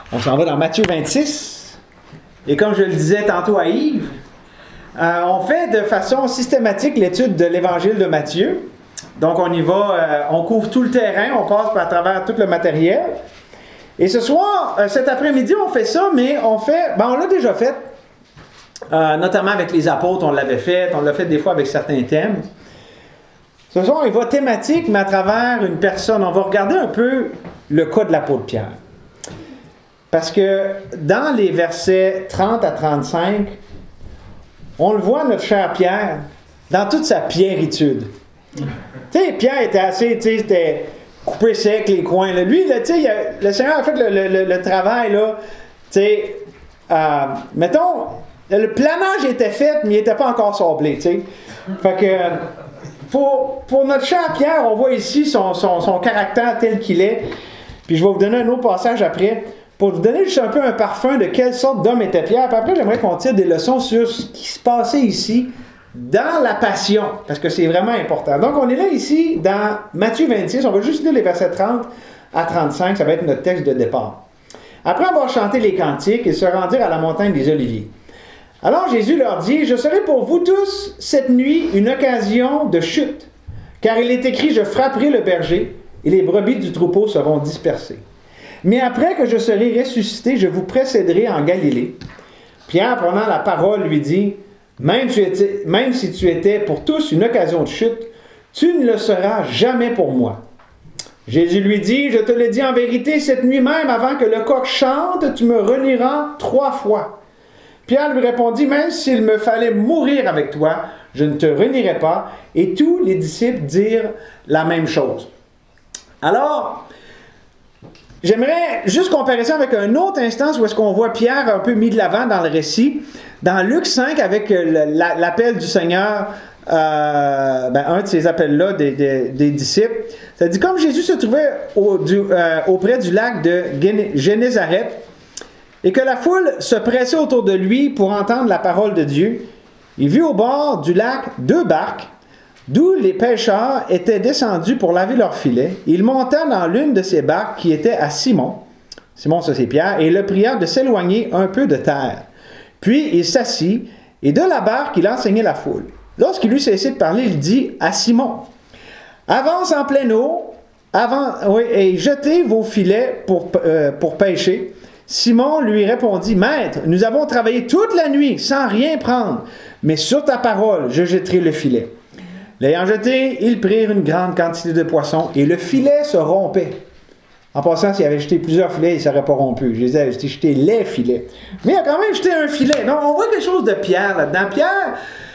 On s'en va dans Matthieu 26. Et comme je le disais tantôt à Yves, on fait de façon systématique l'étude de l'évangile de Matthieu. Donc on y va, on couvre tout le terrain, on passe à travers tout le matériel. Et ce soir, cet après-midi, on fait ça, mais on l'a déjà fait. Notamment avec les apôtres, on l'avait fait. On l'a fait des fois avec certains thèmes. Ce soir, il va thématique, mais à travers une personne. On va regarder un peu le cas de l'apôtre Pierre. Parce que dans les versets 30 à 35, on le voit, notre cher Pierre, dans toute sa pierritude. Tu sais, Pierre était assez, tu sais, c'était coupé sec les coins. Là. Lui, là, tu sais, le Seigneur a fait le travail, là. Tu sais, mettons, le planage était fait, mais il n'était pas encore sablé, tu sais. Fait que, pour notre cher Pierre, on voit ici son caractère tel qu'il est. Puis je vais vous donner un autre passage après, pour vous donner juste un peu un parfum de quelle sorte d'homme était Pierre. Puis après, j'aimerais qu'on tire des leçons sur ce qui se passait ici, dans la passion, parce que c'est vraiment important. Donc, on est là ici, dans Matthieu 26, on va juste lire les versets 30 à 35, ça va être notre texte de départ. Après avoir chanté les cantiques, ils se rendirent à la montagne des Oliviers. Alors Jésus leur dit, « Je serai pour vous tous cette nuit une occasion de chute, car il est écrit, je frapperai le berger, et les brebis du troupeau seront dispersées. Mais après que je serai ressuscité, je vous précéderai en Galilée. » Pierre, prenant la parole, lui dit, « Même si tu étais pour tous une occasion de chute, tu ne le seras jamais pour moi. » Jésus lui dit, « Je te le dis en vérité, cette nuit même, avant que le coq chante, tu me renieras 3 fois. » Pierre lui répondit, « Même s'il me fallait mourir avec toi, je ne te renierai pas. » Et tous les disciples dirent la même chose. Alors, j'aimerais juste comparer ça avec une autre instance où est-ce qu'on voit Pierre un peu mis de l'avant dans le récit. Dans Luc 5, avec l'appel du Seigneur, un de ces appels-là des disciples, ça dit, comme Jésus se trouvait auprès du lac de Génézareth, et que la foule se pressait autour de lui pour entendre la parole de Dieu, il vit au bord du lac 2 barques, d'où les pêcheurs étaient descendus pour laver leurs filets. Il monta dans l'une de ces barques qui était à Simon. Simon, ça c'est Pierre, et le pria de s'éloigner un peu de terre. Puis il s'assit, et de la barque, il enseignait la foule. Lorsqu'il eut cessé de parler, il dit à Simon, « Avance en pleine eau, et jetez vos filets pour pêcher. » Simon lui répondit, « Maître, nous avons travaillé toute la nuit sans rien prendre, mais sur ta parole, je jetterai le filet. » L'ayant jeté, ils prirent une grande quantité de poissons, et le filet se rompait. En passant, s'il avait jeté plusieurs filets, il ne serait pas rompu. Je les avais jeté les filets. Mais il a quand même jeté un filet. Donc, on voit quelque chose de Pierre là-dedans. Pierre,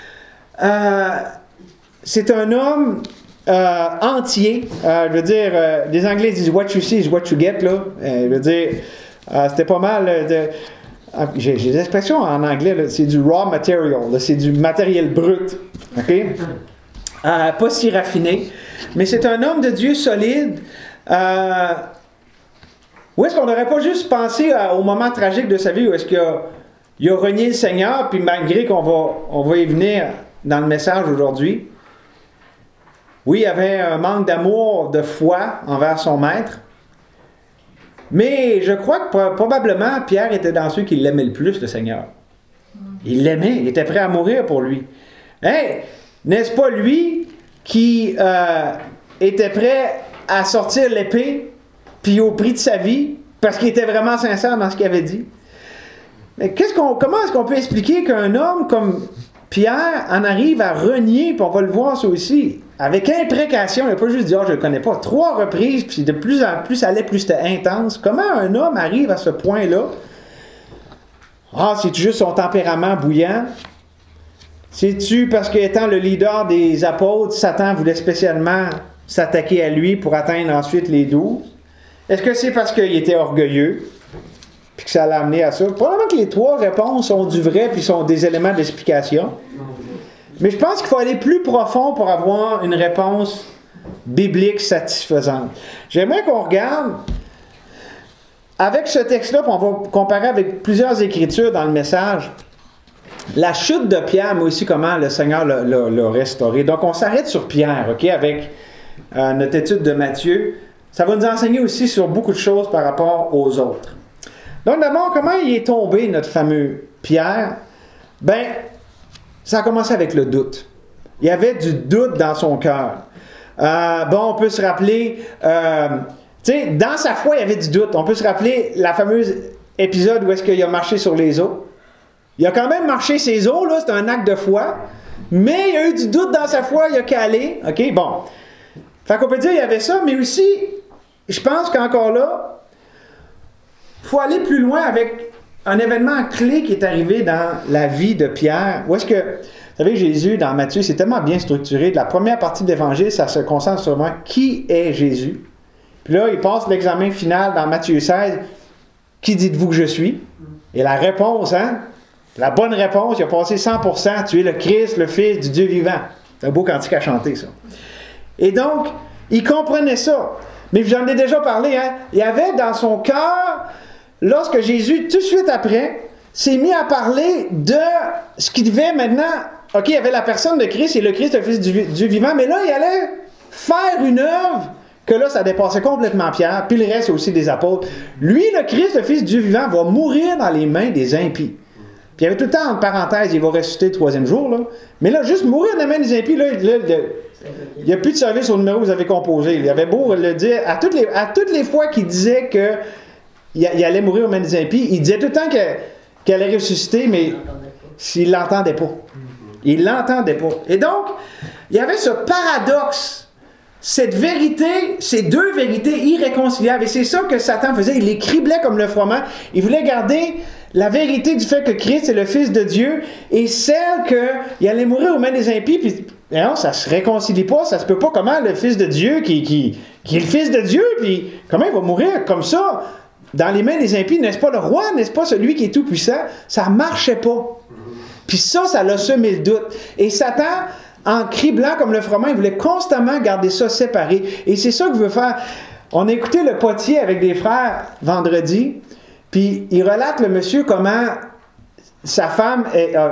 c'est un homme entier. Je veux dire, les Anglais disent « what you see is what you get ». Là. Je veux dire, c'était pas mal j'ai des expressions en anglais, là, c'est du raw material, là, c'est du matériel brut. OK? Pas si raffiné. Mais c'est un homme de Dieu solide. Où est-ce qu'on n'aurait pas juste pensé au moment tragique de sa vie où est-ce qu'il a renié le Seigneur, puis malgré qu'on va y venir dans le message aujourd'hui. Oui, il y avait un manque d'amour, de foi envers son maître. Mais je crois que probablement Pierre était dans ceux qui l'aimaient le plus, le Seigneur. Il l'aimait, il était prêt à mourir pour lui. Hey, n'est-ce pas lui qui était prêt à sortir l'épée, puis au prix de sa vie, parce qu'il était vraiment sincère dans ce qu'il avait dit? Mais comment est-ce qu'on peut expliquer qu'un homme comme Pierre en arrive à renier, puis on va le voir ça aussi, avec imprécation, il n'a pas juste dit « je ne le connais pas », 3 reprises, puis de plus en plus ça allait, plus c'était intense. Comment un homme arrive à ce point-là? C'est-tu juste son tempérament bouillant? C'est-tu parce qu'étant le leader des apôtres, Satan voulait spécialement s'attaquer à lui pour atteindre ensuite les 12? Est-ce que c'est parce qu'il était orgueilleux, puis que ça l'a amené à ça? Probablement que les 3 réponses sont du vrai, puis sont des éléments d'explication. Mais je pense qu'il faut aller plus profond pour avoir une réponse biblique satisfaisante. J'aimerais qu'on regarde, avec ce texte-là, puis on va comparer avec plusieurs écritures dans le message, la chute de Pierre, mais aussi comment le Seigneur l'a restauré. Donc, on s'arrête sur Pierre, OK, avec notre étude de Matthieu. Ça va nous enseigner aussi sur beaucoup de choses par rapport aux autres. Donc d'abord, comment il est tombé, notre fameux Pierre? Ben, ça a commencé avec le doute. Il y avait du doute dans son cœur. On peut se rappeler, dans sa foi, il y avait du doute. On peut se rappeler la fameuse épisode où est-ce qu'il a marché sur les eaux. Il a quand même marché ses eaux, là, c'est un acte de foi, mais il y a eu du doute dans sa foi, il a calé. OK, bon. Fait qu'on peut dire qu'il y avait ça, mais aussi, je pense qu'encore là, il faut aller plus loin avec un événement clé qui est arrivé dans la vie de Pierre. Où est-ce que, vous savez, Jésus, dans Matthieu, c'est tellement bien structuré. La première partie de l'Évangile, ça se concentre sur vraiment qui est Jésus. Puis là, il passe l'examen final dans Matthieu 16. Qui dites-vous que je suis? Et la réponse, la bonne réponse, il a passé 100%. Tu es le Christ, le Fils du Dieu vivant. C'est un beau cantique à chanter, ça. Et donc, il comprenait ça. Mais j'en ai déjà parlé, il y avait dans son cœur, lorsque Jésus, tout de suite après, s'est mis à parler de ce qu'il devait maintenant. OK, il y avait la personne de Christ et le Christ, le Fils du Dieu vivant, mais là, il allait faire une œuvre que là, ça dépassait complètement Pierre, puis le reste aussi des apôtres. Lui, le Christ, le Fils du Dieu vivant, va mourir dans les mains des impies. Puis il y avait tout le temps, en parenthèse, il va ressusciter le 3e jour, là. Mais là, juste mourir dans les mains des impies, là, il n'y a plus de service au numéro que vous avez composé. Il avait beau le dire, à toutes les fois qu'il disait qu'il allait mourir aux mains des impies, il disait tout le temps qu'il allait ressusciter, mais il ne l'entendait pas. Il ne l'entendait pas. Et donc, il y avait ce paradoxe. Cette vérité, ces deux vérités irréconciliables. Et c'est ça que Satan faisait. Il les criblait comme le froment. Il voulait garder la vérité du fait que Christ est le Fils de Dieu et celle qu'il allait mourir aux mains des impies. Puis, non, ça ne se réconcilie pas. Ça ne se peut pas. Comment le Fils de Dieu, qui est le Fils de Dieu, puis comment il va mourir comme ça dans les mains des impies? N'est-ce pas le roi? N'est-ce pas celui qui est tout-puissant? Ça ne marchait pas. Puis ça l'a semé le doute. Et Satan, en criblant comme le froment, il voulait constamment garder ça séparé. Et c'est ça que veut faire. On a écouté le potier avec des frères vendredi, puis il relate le monsieur comment sa femme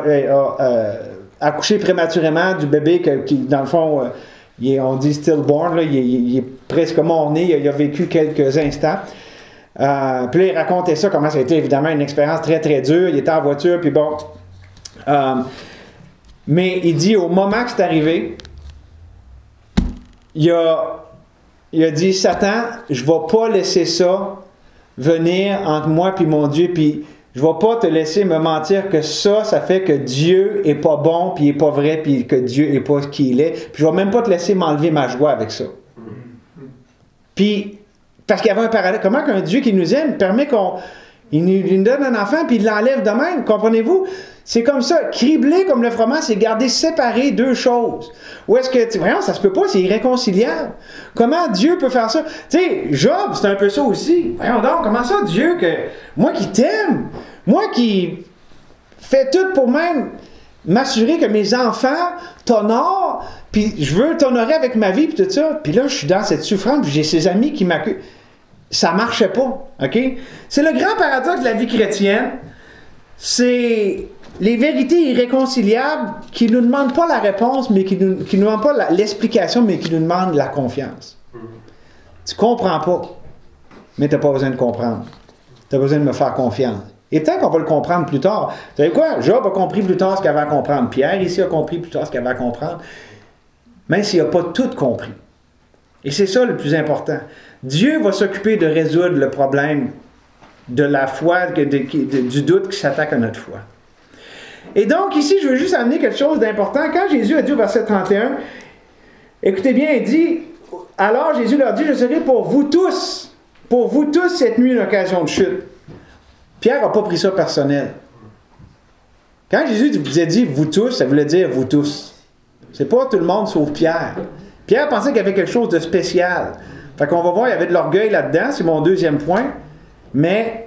a accouché prématurément du bébé qui, dans le fond, on dit stillborn, là, il est presque mort-né, il a vécu quelques instants. Puis là, il racontait ça, comment ça a été évidemment une expérience très très dure. Il était en voiture, puis bon... mais il dit, au moment que c'est arrivé, il a dit, Satan, je ne vais pas laisser ça venir entre moi et mon Dieu, puis je ne vais pas te laisser me mentir que ça fait que Dieu n'est pas bon, puis il n'est pas vrai, puis que Dieu n'est pas qui il est, puis je ne vais même pas te laisser m'enlever ma joie avec ça. Puis, parce qu'il y avait un paradoxe, comment qu'un Dieu qui nous aime permet il nous donne un enfant, puis il l'enlève de même, comprenez-vous? C'est comme ça, criblé comme le froment, c'est garder séparé deux choses. Ou est-ce que, voyons, ça se peut pas, c'est irréconciliable. Comment Dieu peut faire ça? Tu sais, Job, c'est un peu ça aussi. Voyons donc, comment ça, Dieu, que moi qui t'aime, moi qui fais tout pour même m'assurer que mes enfants t'honorent, puis je veux t'honorer avec ma vie, puis tout ça, puis là, je suis dans cette souffrance, puis j'ai ces amis qui m'accueillent. Ça marchait pas, OK? C'est le grand paradoxe de la vie chrétienne. C'est les vérités irréconciliables qui ne nous demandent pas la réponse, mais qui nous demandent pas l'explication, mais qui nous demandent la confiance. Tu comprends pas, mais tu n'as pas besoin de comprendre. Tu as besoin de me faire confiance. Et peut-être qu'on va le comprendre plus tard. Vous savez quoi? Job a compris plus tard ce qu'il avait à comprendre. Pierre, ici, a compris plus tard ce qu'il avait à comprendre. Même s'il n'a pas tout compris. Et c'est ça le plus important. Dieu va s'occuper de résoudre le problème de la foi, du doute qui s'attaque à notre foi. Et donc, ici, je veux juste amener quelque chose d'important. Quand Jésus a dit au verset 31, écoutez bien, il dit, alors Jésus leur dit, je serai pour vous tous cette nuit une occasion de chute. Pierre n'a pas pris ça personnel. Quand Jésus vous a dit vous tous, ça voulait dire vous tous. C'est pas tout le monde sauf Pierre. Pierre pensait qu'il y avait quelque chose de spécial. Fait qu'on va voir, il y avait de l'orgueil là-dedans, c'est mon deuxième point. Mais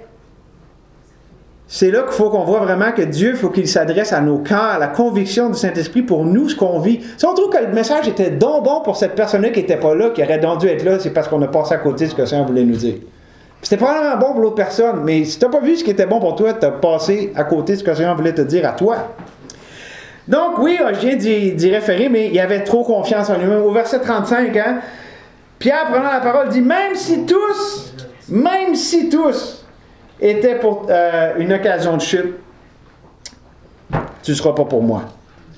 c'est là qu'il faut qu'on voit vraiment que Dieu, il faut qu'il s'adresse à nos cœurs, à la conviction du Saint-Esprit pour nous, ce qu'on vit. Si on trouve que le message était donc bon pour cette personne-là qui n'était pas là, qui aurait donc dû être là, c'est parce qu'on a passé à côté de ce que le Seigneur voulait nous dire. Puis c'était probablement bon pour l'autre personne, mais si tu n'as pas vu ce qui était bon pour toi, tu as passé à côté de ce que le Seigneur voulait te dire à toi. Donc oui, je viens d'y référer, mais il avait trop confiance en lui-même. Au verset 35, Pierre, prenant la parole, dit, même si tous, était pour une occasion de chute, tu ne seras pas pour moi.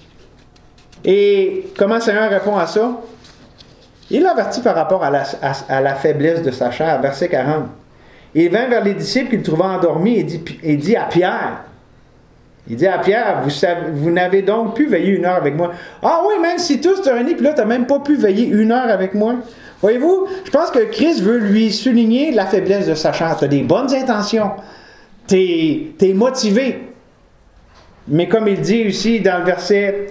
Et comment le Seigneur répond à ça? Il l'avertit par rapport à la faiblesse de sa chair, verset 40. Il vint vers les disciples qu'il trouva endormis et dit à Pierre, vous n'avez donc pu veiller 1 heure avec moi. Ah oui, même si tous te réunis, puis là, tu n'as même pas pu veiller 1 heure avec moi. Voyez-vous, je pense que Christ veut lui souligner la faiblesse de sa chair. Tu as des bonnes intentions. Tu es motivé. Mais comme il dit ici dans le verset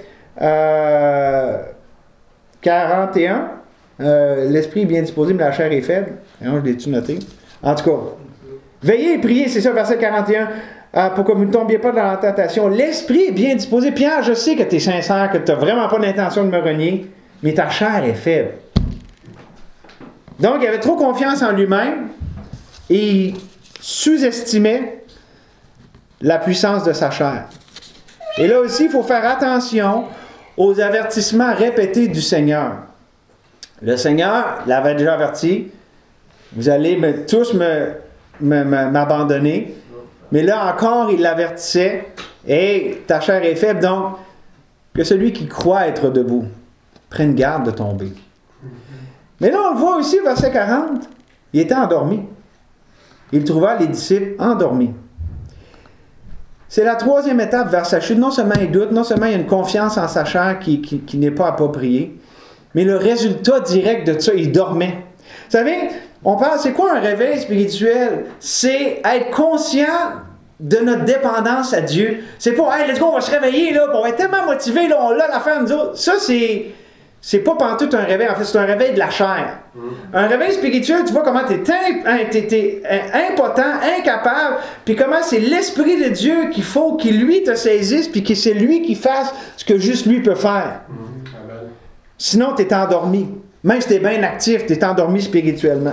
41, l'esprit est bien disposé, mais la chair est faible. Je l'ai-tu noté? En tout cas, veillez et priez, c'est ça, verset 41. Pour que vous ne tombiez pas dans la tentation. L'esprit est bien disposé. Pierre, je sais que tu es sincère, que tu n'as vraiment pas l'intention de me renier, mais ta chair est faible. Donc, il avait trop confiance en lui-même et il sous-estimait la puissance de sa chair. Et là aussi, il faut faire attention aux avertissements répétés du Seigneur. Le Seigneur l'avait déjà averti. Vous allez tous m'abandonner. Mais là encore, il l'avertissait. Hey, ta chair est faible, donc que celui qui croit être debout prenne garde de tomber. Mais là, on le voit aussi, verset 40. Il était endormi. Il trouva les disciples endormis. C'est la troisième étape vers sa chute. Non seulement il doute, non seulement il y a une confiance en sa chair qui n'est pas appropriée, mais le résultat direct de ça, il dormait. Vous savez, on parle, c'est quoi un réveil spirituel? C'est être conscient de notre dépendance à Dieu. C'est pas, hey, let's go, on va se réveiller, là, on va être tellement motivés, là, on l'a l'affaire, nous autres. Ça, c'est pas pantoute un réveil, en fait, c'est un réveil de la chair. Un réveil spirituel, tu vois comment tu es impotent, incapable, puis comment c'est l'Esprit de Dieu qu'il faut qu'il lui te saisisse, puis que c'est lui qui fasse ce que juste lui peut faire. Sinon, tu es endormi. Même si tu es bien actif, tu es endormi spirituellement.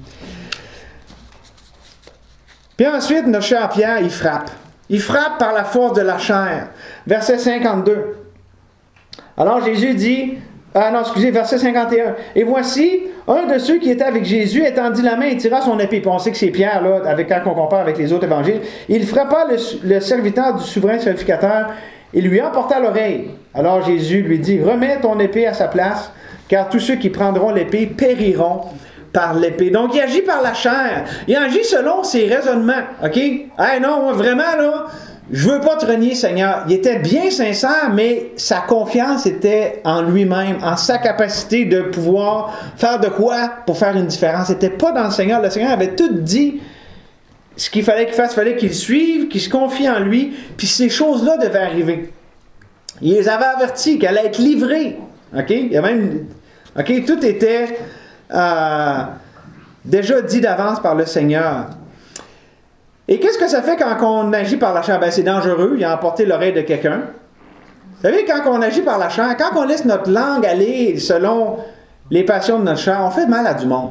Puis ensuite, notre cher Pierre, il frappe. Il frappe par la force de la chair. Verset 52. Alors Jésus dit... verset 51. Et voici, un de ceux qui étaient avec Jésus étendit la main et tira son épée. Puis on sait que c'est Pierre, là, quand on compare avec les autres évangiles. Il frappa le serviteur du souverain sacrificateur et lui emporta l'oreille. Alors Jésus lui dit, remets ton épée à sa place, car tous ceux qui prendront l'épée périront par l'épée. Donc il agit par la chair. Il agit selon ses raisonnements. OK? Hey, non, moi, vraiment, là... Je ne veux pas te renier, Seigneur. Il était bien sincère, mais sa confiance était en lui-même, en sa capacité de pouvoir faire de quoi pour faire une différence. C'était pas dans le Seigneur. Le Seigneur avait tout dit ce qu'il fallait qu'il fasse. Il fallait qu'il suive, qu'il se confie en lui, puis ces choses-là devaient arriver. Il les avait avertis qu'elle allait être livrée. OK? Il y a même... OK? Tout était déjà dit d'avance par le Seigneur. Et qu'est-ce que ça fait quand on agit par la chair? Ben, c'est dangereux, il a emporté l'oreille de quelqu'un. Vous savez, quand on agit par la chair, quand on laisse notre langue aller selon les passions de notre chair, on fait mal à du monde.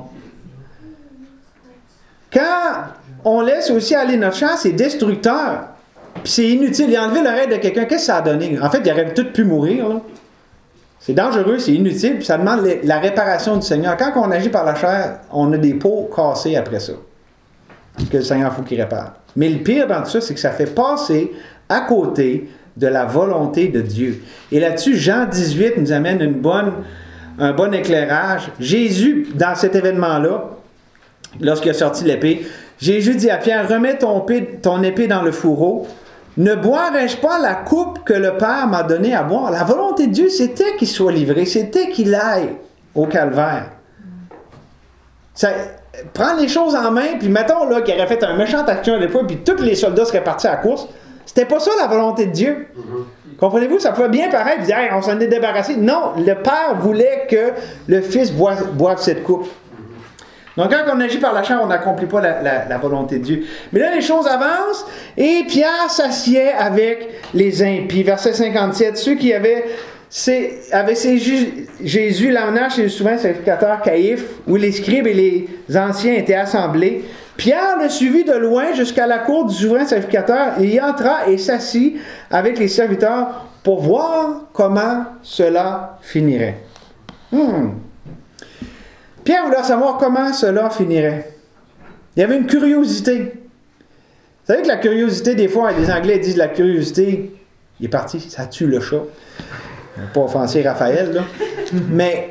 Quand on laisse aussi aller notre chair, c'est destructeur. Puis c'est inutile. Il a enlevé l'oreille de quelqu'un, qu'est-ce que ça a donné? En fait, il aurait tout pu mourir, là. C'est dangereux, c'est inutile, puis ça demande la réparation du Seigneur. Quand on agit par la chair, on a des peaux cassées après ça. Que le Seigneur faut qu'il répare. Mais le pire dans tout ça, c'est que ça fait passer à côté de la volonté de Dieu. Et là-dessus, Jean 18 nous amène un bon éclairage. Jésus, dans cet événement-là, lorsqu'il a sorti l'épée, Jésus dit à Pierre, remets ton épée dans le fourreau. Ne boirai-je pas la coupe que le Père m'a donnée à boire? La volonté de Dieu, c'était qu'il soit livré, c'était qu'il aille au calvaire. Prendre les choses en main, puis mettons là qu'il aurait fait un méchant action à l'époque, puis tous les soldats seraient partis à la course. C'était pas ça la volonté de Dieu. Comprenez-vous? Ça pouvait bien paraître, puis dire, hey, on s'en est débarrassé. Non, le Père voulait que le Fils boive cette coupe. Donc quand on agit par la chair, on n'accomplit pas la volonté de Dieu. Mais là, les choses avancent, et Pierre s'assied avec les impies. Verset 57, ceux qui avaient Jésus l'emmenant chez le souverain sacrificateur Caïphe, où les scribes et les anciens étaient assemblés. Pierre le suivit de loin jusqu'à la cour du souverain sacrificateur et y entra et s'assit avec les serviteurs pour voir comment cela finirait. Pierre voulait savoir comment cela finirait. Il y avait une curiosité. Vous savez que la curiosité, des fois, les Anglais disent la curiosité, il est parti, ça tue le chat. Pas offenser Raphaël, là. Mais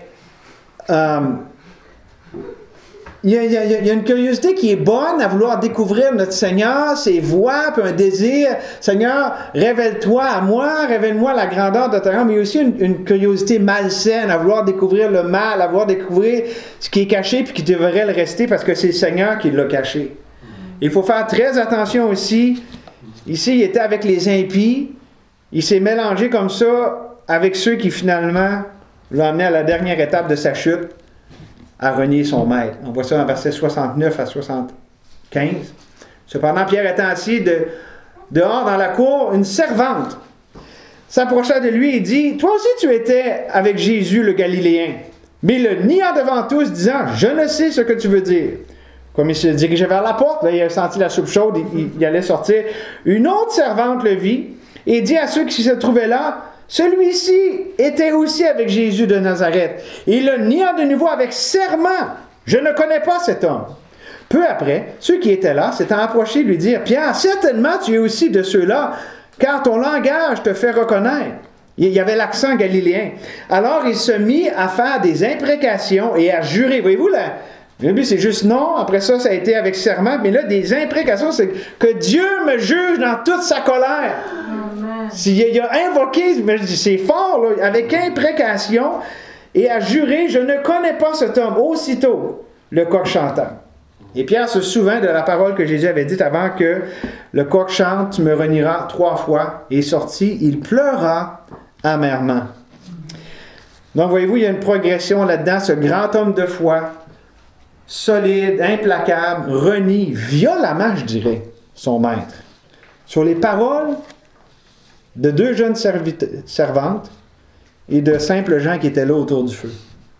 il y a une curiosité qui est bonne à vouloir découvrir notre Seigneur, ses voies, puis un désir. Seigneur, révèle-toi à moi, révèle-moi la grandeur de ta grandeur, mais il y a aussi une curiosité malsaine à vouloir découvrir le mal, à vouloir découvrir ce qui est caché puis qui devrait le rester parce que c'est le Seigneur qui l'a caché. Il faut faire très attention aussi. Ici, il était avec les impies. Il s'est mélangé comme ça avec ceux qui finalement l'ont amené à la dernière étape de sa chute, à renier son maître. On voit ça dans versets 69 à 75. Cependant, Pierre étant assis dehors dans la cour, une servante s'approcha de lui et dit, « Toi aussi tu étais avec Jésus le Galiléen. » Mais le nia devant tous, disant, « Je ne sais ce que tu veux dire. » Comme il se dirigeait vers la porte, là, il a senti la soupe chaude, il allait sortir. Une autre servante le vit et dit à ceux qui se trouvaient là, « Celui-ci était aussi avec Jésus de Nazareth. » Et il le nia de nouveau avec serment. « Je ne connais pas cet homme. » Peu après, ceux qui étaient là s'étant approchés lui dirent, « Pierre, certainement tu es aussi de ceux-là, car ton langage te fait reconnaître. » Il y avait l'accent galiléen. Alors il se mit à faire des imprécations et à jurer. Voyez-vous, là, le but c'est juste non, après ça, ça a été avec serment, mais là, des imprécations, c'est que Dieu me juge dans toute sa colère. Il a invoqué, c'est fort, là, avec imprécation et à jurer, je ne connais pas cet homme. Aussitôt, le coq chanta. Et Pierre se souvint de la parole que Jésus avait dite avant que le coq chante, tu me renieras 3 fois. Et sorti, il pleura amèrement. Donc, voyez-vous, il y a une progression là-dedans. Ce grand homme de foi, solide, implacable, renie violemment, je dirais, son maître. Sur les paroles de 2 jeunes servantes et de simples gens qui étaient là autour du feu.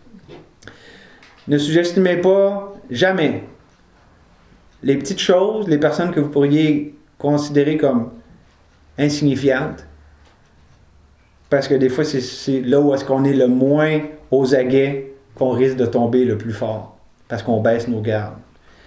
Ne sous-estimez pas jamais les petites choses, les personnes que vous pourriez considérer comme insignifiantes, parce que des fois, c'est là où est-ce qu'on est le moins aux aguets qu'on risque de tomber le plus fort, parce qu'on baisse nos gardes.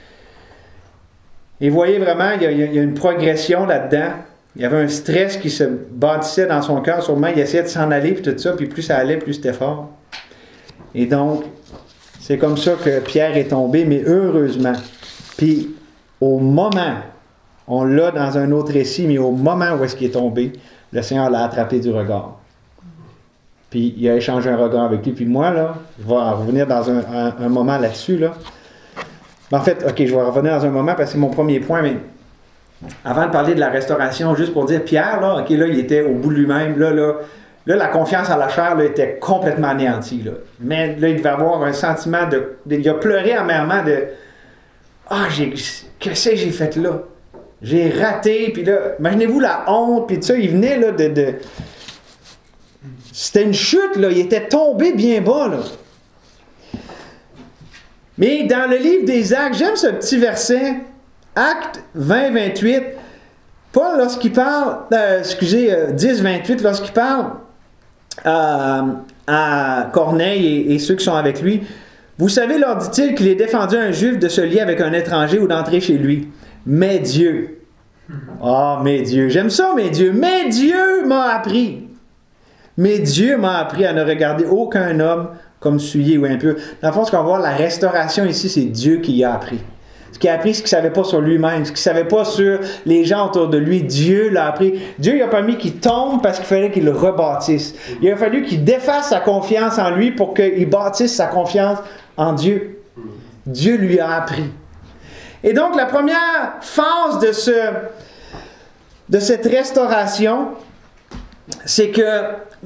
Et voyez vraiment, il y a une progression là-dedans. Il y avait un stress qui se bâtissait dans son cœur. Sûrement, il essayait de s'en aller, puis tout ça, puis plus ça allait, plus c'était fort. Et donc, c'est comme ça que Pierre est tombé, mais heureusement. Puis, au moment, on l'a dans un autre récit, mais au moment où est-ce qu'il est tombé, le Seigneur l'a attrapé du regard. Puis, il a échangé un regard avec lui. Puis moi, là, je vais en revenir dans un moment là-dessus, là. En fait, OK, je vais revenir dans un moment parce que c'est mon premier point, mais avant de parler de la restauration, juste pour dire, Pierre, là, OK, là, il était au bout de lui-même. Là, la confiance à la chair, là, était complètement anéantie, là. Mais là, il devait avoir un sentiment il a pleuré amèrement de « Ah, qu'est-ce que j'ai fait là? J'ai raté. » Puis là, imaginez-vous la honte, puis tout ça, il venait là de... C'était une chute, là. Il était tombé bien bas, là. Mais dans le livre des Actes, j'aime ce petit verset, Actes 20-28, Paul, lorsqu'il parle, 10-28, lorsqu'il parle à Corneille et ceux qui sont avec lui, « Vous savez, leur dit-il, qu'il est défendu à un Juif de se lier avec un étranger ou d'entrer chez lui. Mais Dieu, mais Dieu, j'aime ça, mais Dieu m'a appris. Mais Dieu m'a appris à ne regarder aucun homme comme souillé ou impur. » Dans le fond, ce qu'on va voir, la restauration ici, c'est Dieu qui y a appris. Ce qu'il a appris, ce qu'il ne savait pas sur lui-même, ce qu'il ne savait pas sur les gens autour de lui, Dieu l'a appris. Dieu il a permis qu'il tombe parce qu'il fallait qu'il le rebâtisse. Il a fallu qu'il défasse sa confiance en lui pour qu'il bâtisse sa confiance en Dieu. Dieu lui a appris. Et donc, la première phase de cette restauration, c'est que,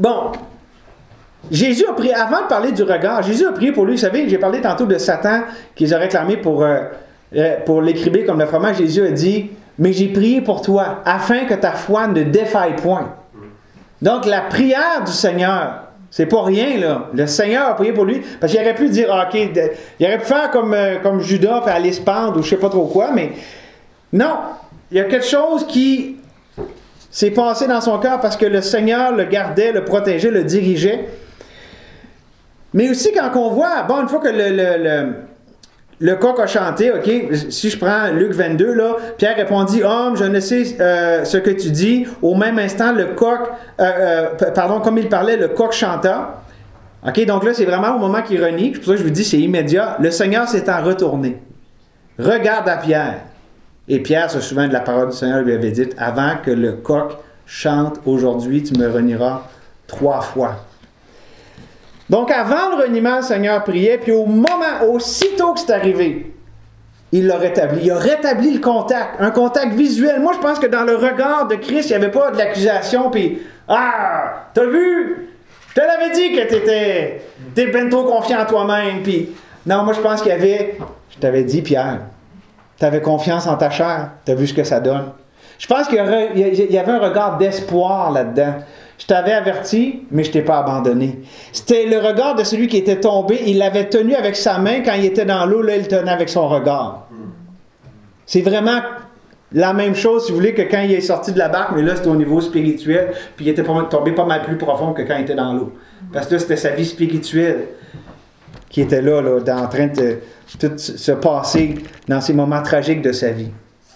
Jésus a prié, avant de parler du regard, Jésus a prié pour lui. Vous savez, j'ai parlé tantôt de Satan qu'ils ont réclamé pour l'écriber comme le fromage. Jésus a dit, mais j'ai prié pour toi, afin que ta foi ne défaille point. Donc, la prière du Seigneur, c'est pas rien, là. Le Seigneur a prié pour lui, parce qu'il aurait pu dire, OK, il aurait pu faire comme Judas, puis aller se pendre, ou je sais pas trop quoi, mais non, il y a quelque chose qui s'est passé dans son cœur, parce que le Seigneur le gardait, le protégeait, le dirigeait. Mais aussi, quand on voit, une fois que le coq a chanté, OK, si je prends Luc 22, là, Pierre répondit, « Homme, je ne sais ce que tu dis. » Au même instant, le coq, comme il parlait, le coq chanta. OK, donc là, c'est vraiment au moment qu'il renie. C'est pour ça que je vous dis, c'est immédiat. Le Seigneur s'étant retourné. Regarde à Pierre. Et Pierre se souvint de la parole du Seigneur, lui avait dit, « Avant que le coq chante aujourd'hui, tu me renieras 3 fois. » Donc, avant le reniement, le Seigneur priait, puis aussitôt que c'est arrivé, il l'a rétabli. Il a rétabli le contact, un contact visuel. Moi, je pense que dans le regard de Christ, il n'y avait pas de l'accusation, puis « Ah, t'as vu? Je te l'avais dit que t'es ben trop confiant en toi-même. » Puis, non, moi, je pense qu'il y avait « Je t'avais dit, Pierre, t'avais confiance en ta chair, t'as vu ce que ça donne. » Je pense qu'il y avait un regard d'espoir là-dedans. Je t'avais averti, mais je ne t'ai pas abandonné. C'était le regard de celui qui était tombé. Il l'avait tenu avec sa main quand il était dans l'eau. Là, il le tenait avec son regard. C'est vraiment la même chose, si vous voulez, que quand il est sorti de la barque, mais là, c'était au niveau spirituel. Puis il était tombé pas mal plus profond que quand il était dans l'eau. Parce que là, c'était sa vie spirituelle qui était là, en train de tout se passer dans ces moments tragiques de sa vie.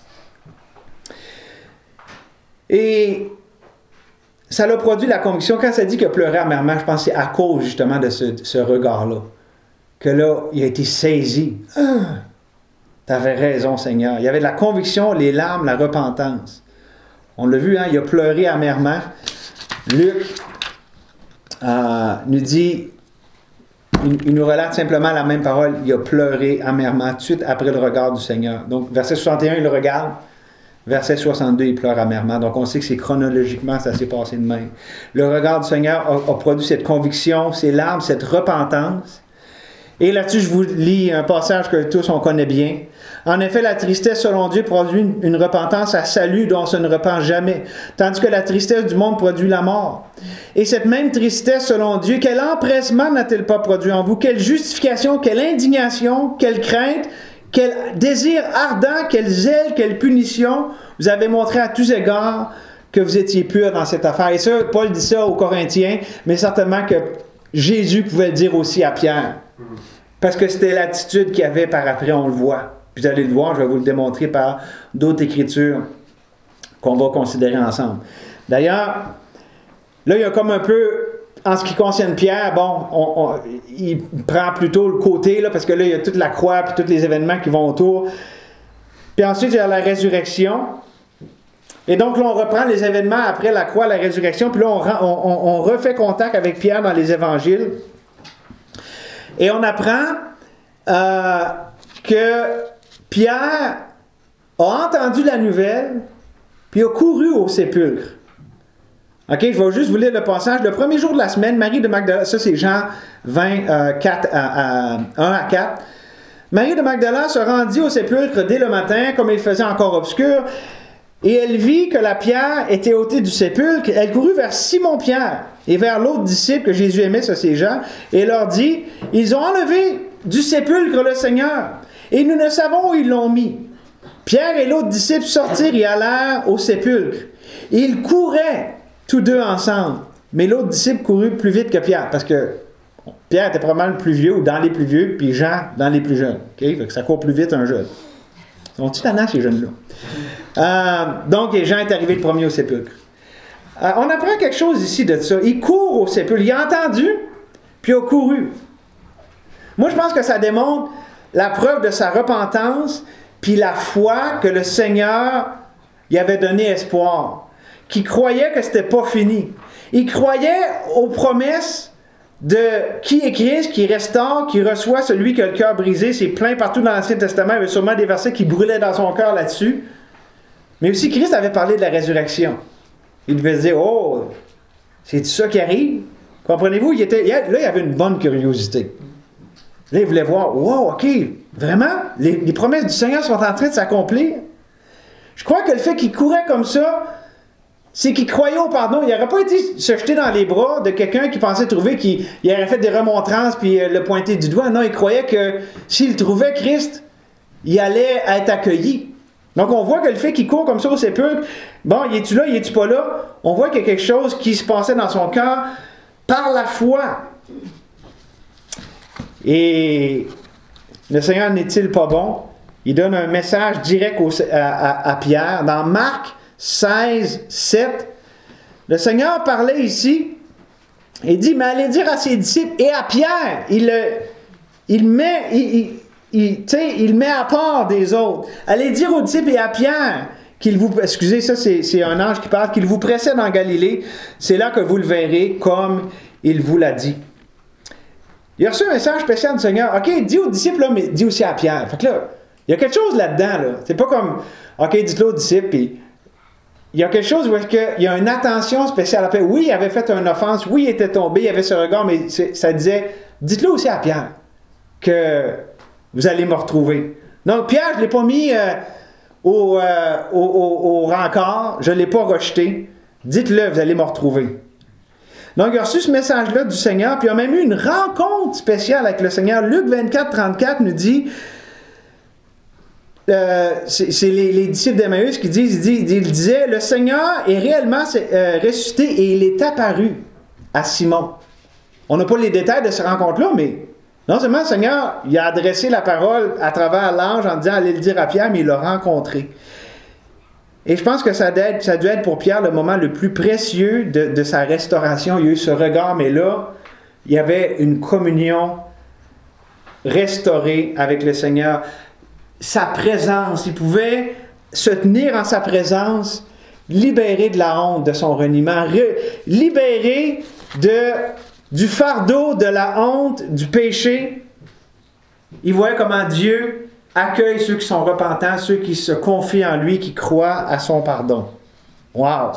Et ça l'a produit la conviction. Quand ça dit qu'il a pleuré amèrement, je pense que c'est à cause justement de ce regard-là. Que là, il a été saisi. Tu avais raison, Seigneur. Il y avait de la conviction, les larmes, la repentance. On l'a vu, hein, il a pleuré amèrement. Luc nous dit, il nous relate simplement la même parole. Il a pleuré amèrement tout de suite après le regard du Seigneur. Donc, verset 61, il le regarde. Verset 62, il pleure amèrement. Donc, on sait que c'est chronologiquement, ça s'est passé de même. Le regard du Seigneur a produit cette conviction, ces larmes, cette repentance. Et là-dessus, je vous lis un passage que tous on connaît bien. En effet, la tristesse, selon Dieu, produit une repentance à salut dont on se ne repent jamais, tandis que la tristesse du monde produit la mort. Et cette même tristesse, selon Dieu, quel empressement n'a-t-elle pas produit en vous? Quelle justification, quelle indignation, quelle crainte, quel désir ardent, quel zèle, quelle punition vous avez montré à tous égards que vous étiez purs dans cette affaire. Et ça, Paul dit ça aux Corinthiens, mais certainement que Jésus pouvait le dire aussi à Pierre. Parce que c'était l'attitude qu'il avait par après, on le voit. Puis vous allez le voir, je vais vous le démontrer par d'autres écritures qu'on va considérer ensemble. D'ailleurs, là, il y a comme un peu... En ce qui concerne Pierre, bon, il prend plutôt le côté, là, parce que là, il y a toute la croix puis tous les événements qui vont autour. Puis ensuite, il y a la résurrection. Et donc, là, on reprend les événements après la croix, la résurrection. Puis là, on refait contact avec Pierre dans les évangiles. Et on apprend que Pierre a entendu la nouvelle, puis a couru au sépulcre. OK, je vais juste vous lire le passage. Le premier jour de la semaine, Marie de Magdala, ça c'est Jean 20, 4 1 à 4. Marie de Magdala se rendit au sépulcre dès le matin, comme il faisait encore obscur, et elle vit que la pierre était ôtée du sépulcre. Elle courut vers Simon-Pierre et vers l'autre disciple que Jésus aimait, ça c'est Jean, et leur dit, « Ils ont enlevé du sépulcre le Seigneur, et nous ne savons où ils l'ont mis. » Pierre et l'autre disciple sortirent et allèrent au sépulcre. Et ils couraient tous deux ensemble. Mais l'autre disciple courut plus vite que Pierre, parce que Pierre était probablement le plus vieux, ou dans les plus vieux, puis Jean dans les plus jeunes. Okay? Fait que ça court plus vite un jeune. Ils sont tannants, ces jeunes-là. Donc, Jean est arrivé le premier au sépulcre. On apprend quelque chose ici de ça. Il court au sépulcre. Il a entendu, puis il a couru. Moi, je pense que ça démontre la preuve de sa repentance, puis la foi que le Seigneur lui avait donné espoir. Qui croyait que c'était pas fini. Il croyait aux promesses de qui est Christ, qui restaure, qui reçoit celui qui a le cœur brisé. C'est plein partout dans l'Ancien Testament. Il y avait sûrement des versets qui brûlaient dans son cœur là-dessus. Mais aussi, Christ avait parlé de la résurrection. Il devait se dire, oh, c'est ça qui arrive? Comprenez-vous? Là, il avait une bonne curiosité. Là, il voulait voir, wow, OK, vraiment? Les promesses du Seigneur sont en train de s'accomplir? Je crois que le fait qu'il courait comme ça, c'est qu'il croyait au pardon. Il n'aurait pas été se jeter dans les bras de quelqu'un qui pensait trouver qu'il aurait fait des remontrances puis le pointer du doigt. Non, il croyait que s'il trouvait Christ, il allait être accueilli. Donc, on voit que le fait qu'il court comme ça au sépulcre, bon, il est-tu là, il est-tu pas là? On voit qu'il y a quelque chose qui se passait dans son cœur par la foi. Et Le Seigneur n'est-il pas bon? Il donne un message direct à Pierre. Dans Marc 16, 7, le Seigneur parlait ici, il dit, mais allez dire à ses disciples et à Pierre, il met à part des autres. Allez dire aux disciples et à Pierre excusez, ça c'est un ange qui parle, qu'il vous précède en Galilée, c'est là que vous le verrez comme il vous l'a dit. Il a reçu un message spécial du Seigneur. OK, dis aux disciples, là, mais dis aussi à Pierre. Fait que là, il y a quelque chose là-dedans. Là. C'est pas comme, OK, dites-le aux disciples, puis il y a quelque chose où il y a une attention spéciale à Pierre. Oui, il avait fait une offense, oui, il était tombé, il avait ce regard, mais ça disait, dites-le aussi à Pierre que vous allez me retrouver. Donc, Pierre, je ne l'ai pas mis au rencard, je ne l'ai pas rejeté. Dites-le, vous allez me retrouver. Donc, il a reçu ce message-là du Seigneur, puis il a même eu une rencontre spéciale avec le Seigneur. Luc 24, 34 nous dit, c'est les disciples d'Emmaüs qui disent, il disait, le Seigneur est réellement ressuscité et il est apparu à Simon. On n'a pas les détails de cette rencontre-là, mais non seulement le Seigneur, il a adressé la parole à travers l'ange en disant, allez le dire à Pierre, mais il l'a rencontré. Et je pense que ça a dû être pour Pierre le moment le plus précieux de sa restauration. Il y a eu ce regard, mais là, il y avait une communion restaurée avec le Seigneur. Sa présence, il pouvait se tenir en sa présence, libéré de la honte de son reniement, libéré du fardeau de la honte, du péché. Il voyait comment Dieu accueille ceux qui sont repentants, ceux qui se confient en lui, qui croient à son pardon. Wow!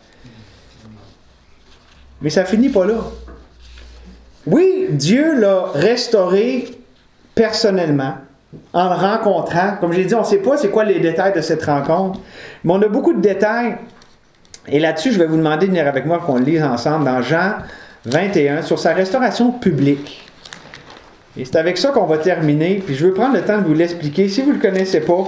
Mais ça finit pas là. Oui, Dieu l'a restauré personnellement, en le rencontrant. Comme j'ai dit, on ne sait pas c'est quoi les détails de cette rencontre, mais on a beaucoup de détails. Et là-dessus, je vais vous demander de venir avec moi qu'on le lise ensemble dans Jean 21, sur sa restauration publique. Et c'est avec ça qu'on va terminer. Puis je veux prendre le temps de vous l'expliquer. Si vous ne le connaissez pas,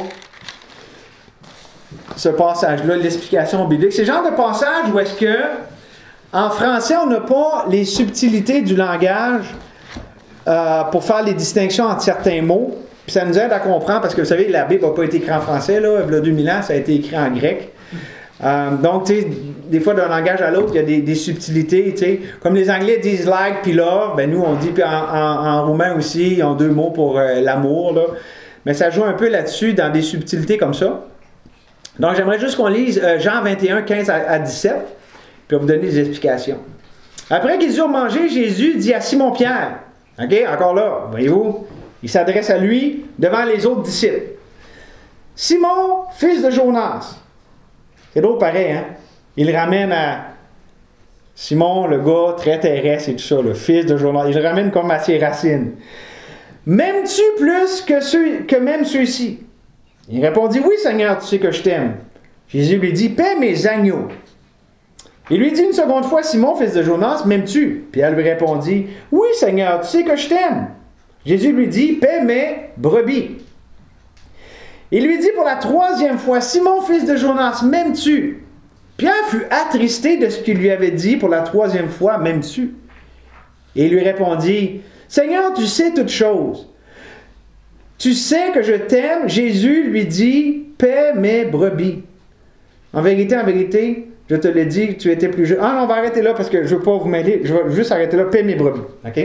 ce passage-là, l'explication biblique, c'est le genre de passage où est-ce que, en français, on n'a pas les subtilités du langage pour faire les distinctions entre certains mots. Puis ça nous aide à comprendre, parce que vous savez, la Bible n'a pas été écrite en français, là, il y a 2000 ans, ça a été écrit en grec. Donc, tu sais, des fois, d'un langage à l'autre, il y a des subtilités, tu sais. Comme les Anglais disent like puis love, ben nous, on dit, puis en roumain aussi, ils ont deux mots pour l'amour, là. Mais ça joue un peu là-dessus, dans des subtilités comme ça. Donc, j'aimerais juste qu'on lise Jean 21, 15 à 17, puis on va vous donner des explications. Après qu'ils eurent mangé, Jésus dit à Simon-Pierre, OK, encore là, voyez-vous, il s'adresse à lui devant les autres disciples. Simon, fils de Jonas. C'est d'autres pareil, hein? Il le ramène à Simon, le gars très terrestre et tout ça, le fils de Jonas. Il le ramène comme à ses racines. M'aimes-tu plus que même ceux-ci? Il répondit, oui, Seigneur, tu sais que je t'aime. Jésus lui dit, paie mes agneaux. Il lui dit une seconde fois, Simon, fils de Jonas, m'aimes-tu? Pierre lui répondit, oui, Seigneur, tu sais que je t'aime. Jésus lui dit, paie mes brebis. Il lui dit pour la troisième fois, Simon, fils de Jonas, m'aimes-tu? Pierre fut attristé de ce qu'il lui avait dit pour la troisième fois, m'aimes-tu? Et il lui répondit, Seigneur, tu sais toutes choses. Tu sais que je t'aime. Jésus lui dit, paie mes brebis. En vérité, je te l'ai dit, tu étais plus jeune. Ah non, on va arrêter là parce que je ne veux pas vous mêler. Je vais juste arrêter là, paie mes brebis. OK?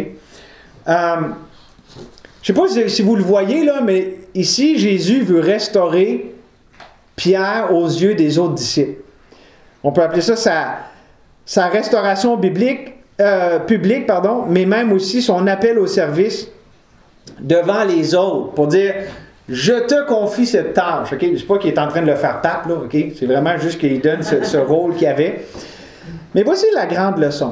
Je ne sais pas si vous le voyez là, mais ici, Jésus veut restaurer Pierre aux yeux des autres disciples. On peut appeler ça sa restauration publique, mais même aussi son appel au service devant les autres pour dire « Je te confie cette tâche. Okay? » Je ne sais pas qu'il est en train de le faire tape, là, okay? C'est vraiment juste qu'il donne ce rôle qu'il avait. Mais voici la grande leçon.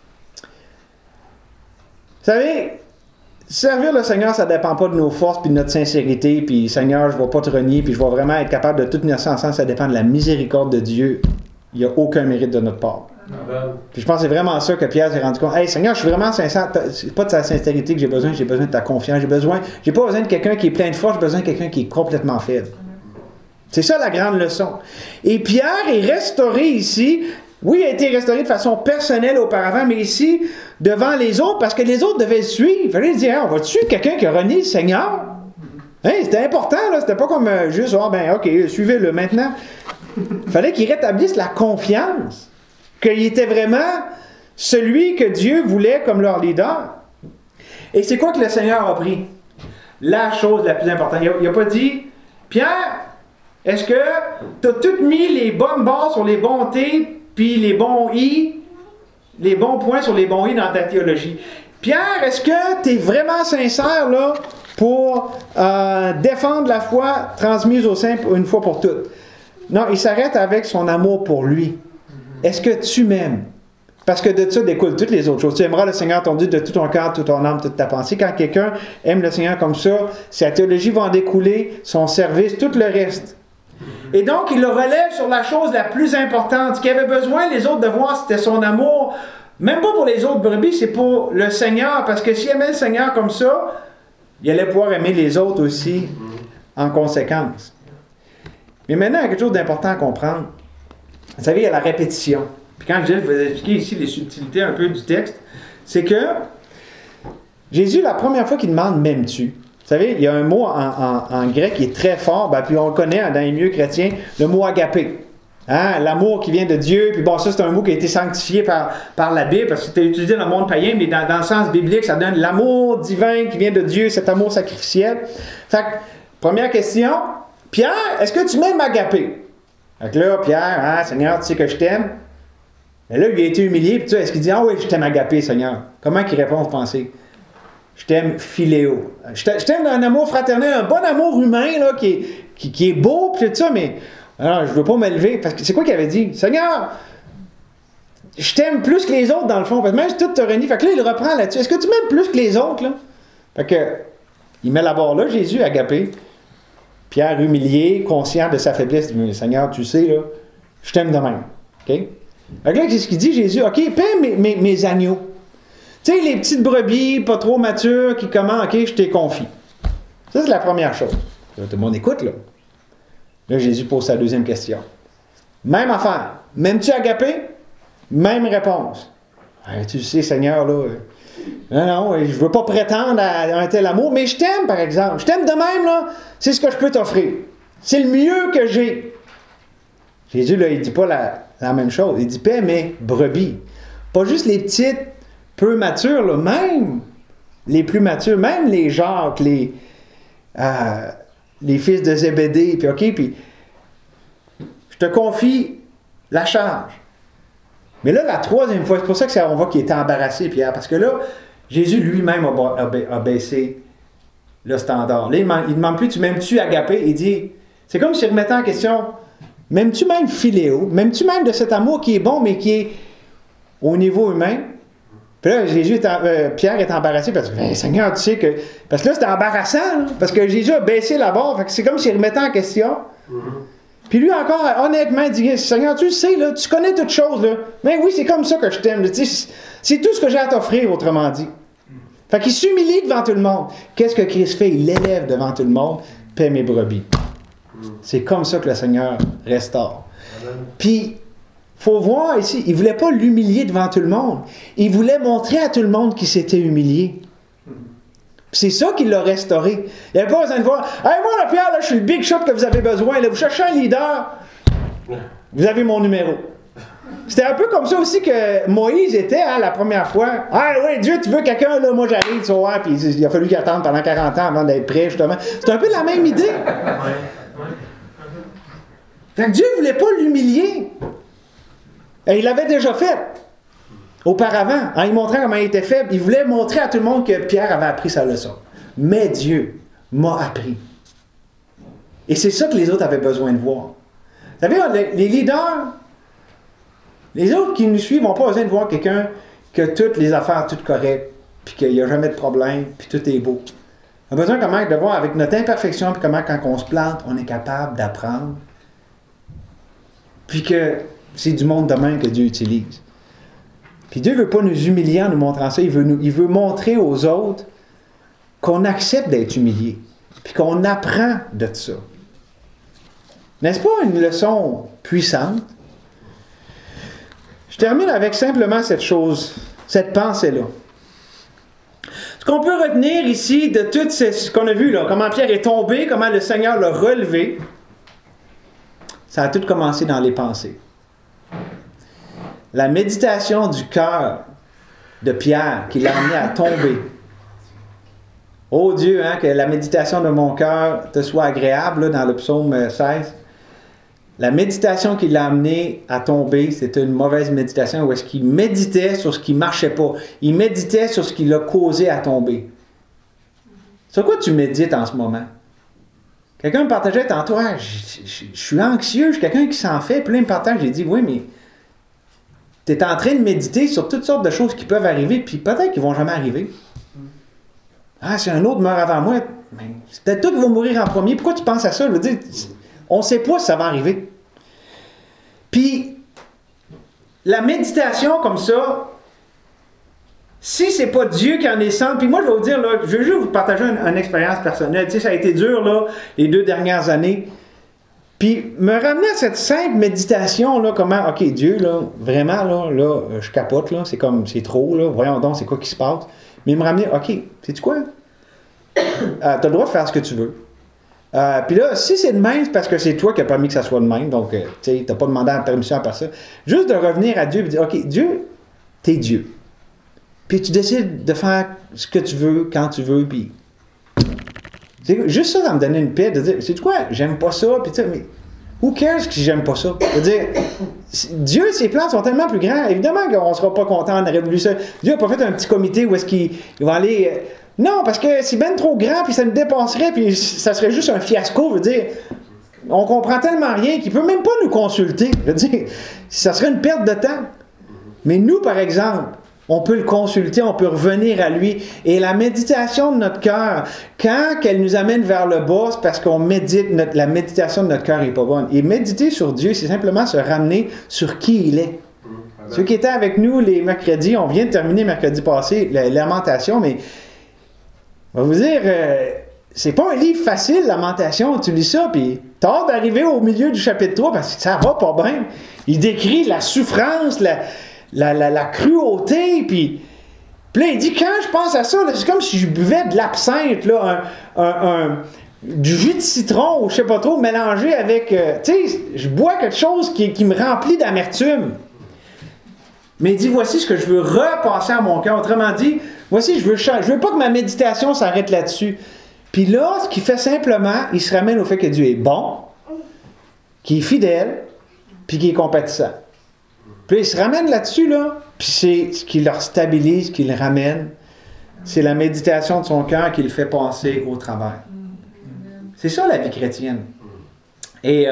Vous savez, servir le Seigneur, ça ne dépend pas de nos forces puis de notre sincérité, puis Seigneur, je ne vais pas te renier, puis je vais vraiment être capable de tout tenir ça ensemble, ça dépend de la miséricorde de Dieu. Il n'y a aucun mérite de notre part. Puis je pense que c'est vraiment ça que Pierre s'est rendu compte. Hey Seigneur, je suis vraiment sincère, c'est pas de ta sincérité que j'ai besoin de ta confiance, j'ai pas besoin de quelqu'un qui est plein de force, j'ai besoin de quelqu'un qui est complètement faible. C'est ça la grande leçon. Et Pierre est restauré ici. Oui, il a été restauré de façon personnelle auparavant, mais ici, devant les autres, parce que les autres devaient le suivre. Il fallait dire, on va tuer quelqu'un qui a renié le Seigneur? Hey, c'était important, là. C'était pas comme juste, OK, suivez-le maintenant. Il fallait qu'ils rétablissent la confiance. Qu'il était vraiment celui que Dieu voulait comme leur leader. Et c'est quoi que le Seigneur a pris? La chose la plus importante. Il n'a pas dit, Pierre, est-ce que tu as tout mis les bonnes bases sur les bons T, puis les bons I, les bons points sur les bons I dans ta théologie? Pierre, est-ce que tu es vraiment sincère là, pour défendre la foi transmise aux saints une fois pour toutes? Non, il s'arrête avec son amour pour lui. Est-ce que tu m'aimes? Parce que de ça découlent toutes les autres choses. Tu aimeras le Seigneur ton Dieu de tout ton cœur, toute ton âme, toute ta pensée. Quand quelqu'un aime le Seigneur comme ça, sa théologie va en découler, son service, tout le reste. Et donc, il le relève sur la chose la plus importante. Ce qu'il avait besoin, les autres, de voir, c'était son amour. Même pas pour les autres brebis, c'est pour le Seigneur. Parce que s'il aimait le Seigneur comme ça, il allait pouvoir aimer les autres aussi en conséquence. Mais maintenant, il y a quelque chose d'important à comprendre. Vous savez, il y a la répétition. Puis quand je vais vous expliquer ici les subtilités un peu du texte, c'est que Jésus, la première fois qu'il demande « m'aimes-tu », vous savez, il y a un mot en grec qui est très fort, puis on le connaît dans les milieux chrétiens, le mot « agapé ». Hein, l'amour qui vient de Dieu, puis bon, ça c'est un mot qui a été sanctifié par la Bible, parce que c'était utilisé dans le monde païen, mais dans le sens biblique, ça donne l'amour divin qui vient de Dieu, cet amour sacrificiel. Fait que, première question, Pierre, est-ce que tu m'aimes agapé? Fait que là, Pierre, Seigneur, tu sais que je t'aime. Et là, il a été humilié, puis est-ce qu'il dit, oui, je t'aime agapé, Seigneur? Comment il répond, vous pensez? Je t'aime philéo. Je t'aime d'un amour fraternel, un bon amour humain, là, qui est beau, puis tout ça, mais alors, je ne veux pas m'élever. Parce que c'est quoi qu'il avait dit? Seigneur, je t'aime plus que les autres, dans le fond. Parce que même si tout te renie, fait que là, il reprend là-dessus. Est-ce que tu m'aimes plus que les autres, là? Fait que, il met la barre là, Jésus, agapé. Pierre, humilié, conscient de sa faiblesse, il dit, Seigneur, tu sais, là, je t'aime de même. OK? Fait que là, qu'est-ce qu'il dit, Jésus? OK, paie mes agneaux. Tu sais, les petites brebis, pas trop matures, qui commandent, OK, je t'ai confie. Ça, c'est la première chose. Là, tout le monde écoute, là. Là, Jésus pose sa deuxième question. Même affaire. M'aimes-tu agapé? Même réponse. Tu sais, Seigneur, là, non, je ne veux pas prétendre à un tel amour, mais je t'aime, par exemple. Je t'aime de même, là. C'est ce que je peux t'offrir. C'est le mieux que j'ai. Jésus, là, il ne dit pas la même chose. Il dit, paie mes brebis. Pas juste les petites, peu matures, là. Même les plus matures, même les Jacques, les fils de Zébédée, puis OK, puis je te confie la charge. Mais là, la troisième fois, c'est pour ça qu'on voit qu'il était embarrassé, Pierre, parce que là, Jésus lui-même a baissé le standard. Là, il ne demande plus, tu m'aimes-tu agapé? Il dit, c'est comme s'il remettait en question, m'aimes-tu même philéo? M'aimes-tu même de cet amour qui est bon, mais qui est au niveau humain? Puis là, Pierre est embarrassé parce que, Seigneur, tu sais que... Parce que là, c'était embarrassant, là, parce que Jésus a baissé la barre, fait que c'est comme s'il remettait en question. Puis lui encore, honnêtement, il dit, Seigneur, tu le sais, là, tu connais toutes choses, là. Mais oui, c'est comme ça que je t'aime. C'est tout ce que j'ai à t'offrir, autrement dit. Fait qu'il s'humilie devant tout le monde. Qu'est-ce que Christ fait? Il l'élève devant tout le monde. Paie mes brebis. C'est comme ça que le Seigneur restaure. Puis, il faut voir ici, il ne voulait pas l'humilier devant tout le monde. Il voulait montrer à tout le monde qu'il s'était humilié. C'est ça qui l'a restauré. Il n'avait pas besoin de voir, « Hey, moi, là, Pierre, là, je suis le big shot que vous avez besoin. Là, vous cherchez un leader, vous avez mon numéro. » C'était un peu comme ça aussi que Moïse était la première fois. « Ah oui, Dieu, tu veux quelqu'un, là, moi j'arrive, tu vois. » Puis il a fallu qu'il attende pendant 40 ans avant d'être prêt, justement. C'est un peu la même idée. Fait que Dieu ne voulait pas l'humilier. Et il l'avait déjà fait auparavant, en lui montrant comment il était faible. Il voulait montrer à tout le monde que Pierre avait appris sa leçon. Mais Dieu m'a appris. Et c'est ça que les autres avaient besoin de voir. Vous savez, les leaders, les autres qui nous suivent n'ont pas besoin de voir quelqu'un qui a toutes les affaires toutes correctes, puis qu'il n'y a jamais de problème, puis tout est beau. On a besoin comment de voir avec notre imperfection, puis comment quand on se plante, on est capable d'apprendre. Puis que c'est du monde de même que Dieu utilise. Puis Dieu ne veut pas nous humilier en nous montrant ça. Il veut montrer aux autres qu'on accepte d'être humilié. Puis qu'on apprend de ça. N'est-ce pas une leçon puissante? Je termine avec simplement cette chose, cette pensée-là. Ce qu'on peut retenir ici de tout ce qu'on a vu, là, comment Pierre est tombé, comment le Seigneur l'a relevé, ça a tout commencé dans les pensées. La méditation du cœur de Pierre qui l'a amené à tomber. Oh Dieu, que la méditation de mon cœur te soit agréable, là, dans le psaume 16. La méditation qui l'a amené à tomber, c'était une mauvaise méditation où est-ce qu'il méditait sur ce qui ne marchait pas. Il méditait sur ce qui l'a causé à tomber. Sur quoi tu médites en ce moment? Quelqu'un me partageait tantôt, je suis anxieux, je suis quelqu'un qui s'en fait. Puis là, il me partage, j'ai dit, oui, mais tu es en train de méditer sur toutes sortes de choses qui peuvent arriver, puis peut-être qu'ils ne vont jamais arriver. Ah, si un autre meurt avant moi, mais c'est peut-être toi qui vas mourir en premier. Pourquoi tu penses à ça? Je veux dire, on ne sait pas si ça va arriver. Puis, la méditation comme ça, si c'est pas Dieu qui en est centre, puis moi je vais vous dire, là, je vais juste vous partager une expérience personnelle. Tu sais, ça a été dur, là, les 2 dernières années. Puis, me ramener à cette simple méditation, là, comment, OK, Dieu, là, vraiment, là, je capote, là, c'est trop, là, voyons donc, c'est quoi qui se passe. Mais me ramener, OK, sais-tu quoi? Tu as le droit de faire ce que tu veux. Puis là, si c'est de même, c'est parce que c'est toi qui as permis que ça soit de même. Donc, tu sais, tu n'as pas demandé la permission à personne. Juste de revenir à Dieu et de dire, OK, Dieu, t'es Dieu. Puis tu décides de faire ce que tu veux, quand tu veux. Puis, juste ça, ça me donnait une paix de dire, sais-tu quoi, j'aime pas ça. Puis tu sais, mais who cares si j'aime pas ça? Je veux dire, Dieu, ses plans sont tellement plus grands. Évidemment qu'on ne sera pas content, on aurait voulu ça. Dieu n'a pas fait un petit comité où est-ce qu'il va aller... Non, parce que c'est bien trop grand, puis ça nous dépasserait, puis ça serait juste un fiasco. Je veux dire, on comprend tellement rien qu'il ne peut même pas nous consulter. Je veux dire, ça serait une perte de temps. Mais nous, par exemple, on peut le consulter, on peut revenir à lui. Et la méditation de notre cœur, quand elle nous amène vers le bas, c'est parce qu'on médite, la méditation de notre cœur n'est pas bonne. Et méditer sur Dieu, c'est simplement se ramener sur qui il est. Ceux qui étaient avec nous les mercredis, on vient de terminer mercredi passé, la Lamentation, mais je vais vous dire, c'est pas un livre facile, Lamentation. Tu lis ça, puis t'as hâte d'arriver au milieu du chapitre 3 parce que ça va pas bien. Il décrit la souffrance, la cruauté, puis là, il dit, quand je pense à ça, là, c'est comme si je buvais de l'absinthe, là, du jus de citron, ou je sais pas trop, mélangé avec... tu sais, je bois quelque chose qui me remplit d'amertume. Mais il dit, voici ce que je veux repasser à mon cœur. Autrement dit, voici, je veux pas que ma méditation s'arrête là-dessus. Puis là, ce qu'il fait simplement, il se ramène au fait que Dieu est bon, qu'il est fidèle, puis qu'il est compatissant. Puis il se ramène là-dessus, là, puis c'est ce qui le stabilise, qui le ramène. C'est la méditation de son cœur qui le fait passer au travers. C'est ça la vie chrétienne. Et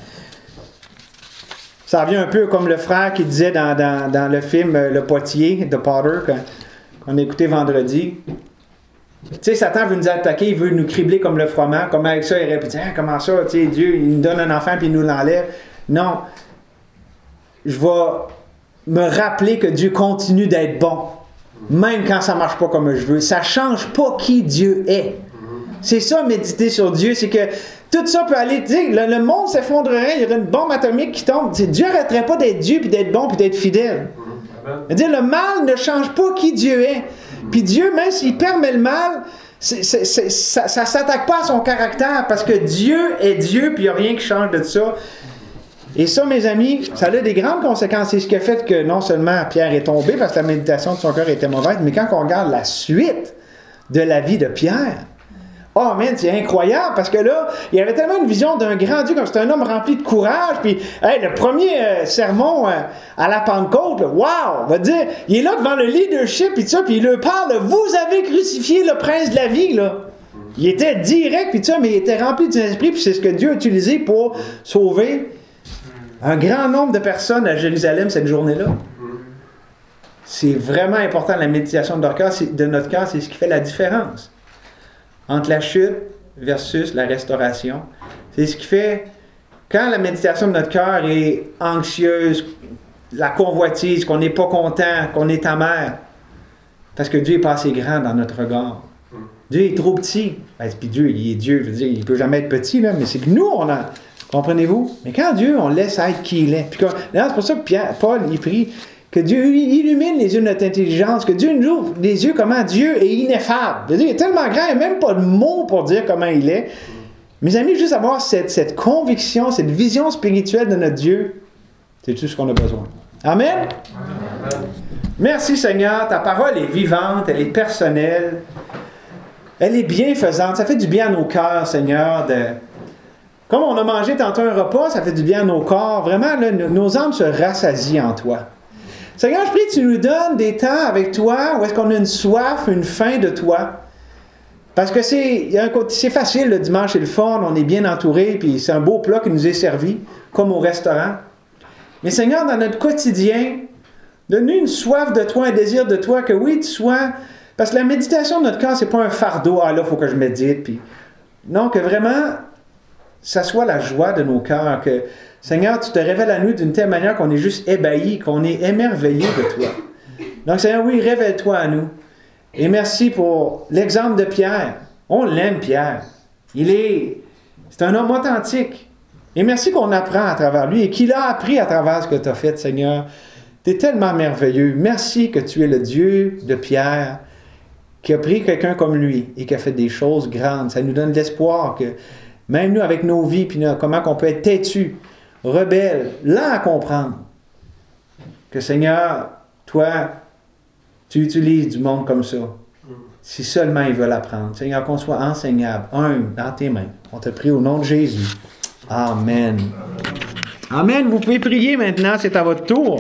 ça revient un peu comme le frère qui disait dans le film Le Potier de Potter, qu'on a écouté vendredi. Tu sais, Satan veut nous attaquer, il veut nous cribler comme le froment. Comme avec ça, il répète, comment ça, tu sais, Dieu, il nous donne un enfant puis il nous l'enlève. Non. Je vais me rappeler que Dieu continue d'être bon. Même quand ça ne marche pas comme je veux. Ça ne change pas qui Dieu est. C'est ça, méditer sur Dieu, c'est que tout ça peut aller, tu sais, le monde s'effondrerait, il y aurait une bombe atomique qui tombe. T'sais, Dieu n'arrêterait pas d'être Dieu, puis d'être bon, puis d'être fidèle. C'est-à-dire, le mal ne change pas qui Dieu est. Puis Dieu, même s'il permet le mal, ça ne s'attaque pas à son caractère, parce que Dieu est Dieu, puis il n'y a rien qui change de ça. Et ça, mes amis, ça a des grandes conséquences. C'est ce qui a fait que non seulement Pierre est tombé, parce que la méditation de son cœur était mauvaise, mais quand on regarde la suite de la vie de Pierre, oh man, c'est incroyable, parce que là, il y avait tellement une vision d'un grand Dieu, comme c'est un homme rempli de courage, puis hey, le premier sermon à la Pentecôte, wow, on va dire, il est là devant le leadership, puis il leur parle, vous avez crucifié le prince de la vie, là. Il était direct, puis mais il était rempli du Saint-Esprit, puis c'est ce que Dieu a utilisé pour sauver un grand nombre de personnes à Jérusalem cette journée-là. C'est vraiment important, la méditation de notre cœur, c'est ce qui fait la différence entre la chute versus la restauration. C'est ce qui fait, quand la méditation de notre cœur est anxieuse, la convoitise, qu'on n'est pas content, qu'on est amer, parce que Dieu n'est pas assez grand dans notre regard. Dieu est trop petit. Puis Dieu, il est Dieu, je veux dire, il ne peut jamais être petit, là, mais c'est que nous, on a... Comprenez-vous? Mais quand Dieu, on laisse être qui il est. Puis c'est pour ça que Paul, il prie, Que Dieu illumine les yeux de notre intelligence, que Dieu nous ouvre les yeux comment Dieu est ineffable. Dieu est tellement grand, il n'y a même pas de mots pour dire comment il est. Mes amis, juste avoir cette conviction, cette vision spirituelle de notre Dieu, c'est tout ce qu'on a besoin. Amen? Amen. Merci Seigneur, ta parole est vivante, elle est personnelle, elle est bienfaisante, ça fait du bien à nos cœurs, Seigneur. Comme on a mangé tantôt un repas, ça fait du bien à nos corps. Vraiment, là, nos âmes se rassasient en toi. Seigneur, je prie que tu nous donnes des temps avec toi où est-ce qu'on a une soif, une faim de toi. Parce que c'est facile, le dimanche, c'est le fun, on est bien entouré, puis c'est un beau plat qui nous est servi, comme au restaurant. Mais Seigneur, dans notre quotidien, donne-nous une soif de toi, un désir de toi, que oui, tu sois... Parce que la méditation de notre cœur, c'est pas un fardeau, là, il faut que je médite, puis... Non, que vraiment, ça soit la joie de nos cœurs, que... Seigneur, tu te révèles à nous d'une telle manière qu'on est juste ébahis, qu'on est émerveillés de toi. Donc, Seigneur, oui, révèle-toi à nous. Et merci pour l'exemple de Pierre. On l'aime, Pierre. C'est un homme authentique. Et merci qu'on apprend à travers lui et qu'il a appris à travers ce que tu as fait, Seigneur. Tu es tellement merveilleux. Merci que tu es le Dieu de Pierre qui a pris quelqu'un comme lui et qui a fait des choses grandes. Ça nous donne de l'espoir que même nous, avec nos vies, puis comment on peut être têtus, rebelles, lents à comprendre, que Seigneur, toi, tu utilises du monde comme ça. Si seulement ils veulent apprendre. Seigneur, qu'on soit enseignable, humble, dans tes mains. On te prie au nom de Jésus. Amen. Amen. Vous pouvez prier maintenant, c'est à votre tour.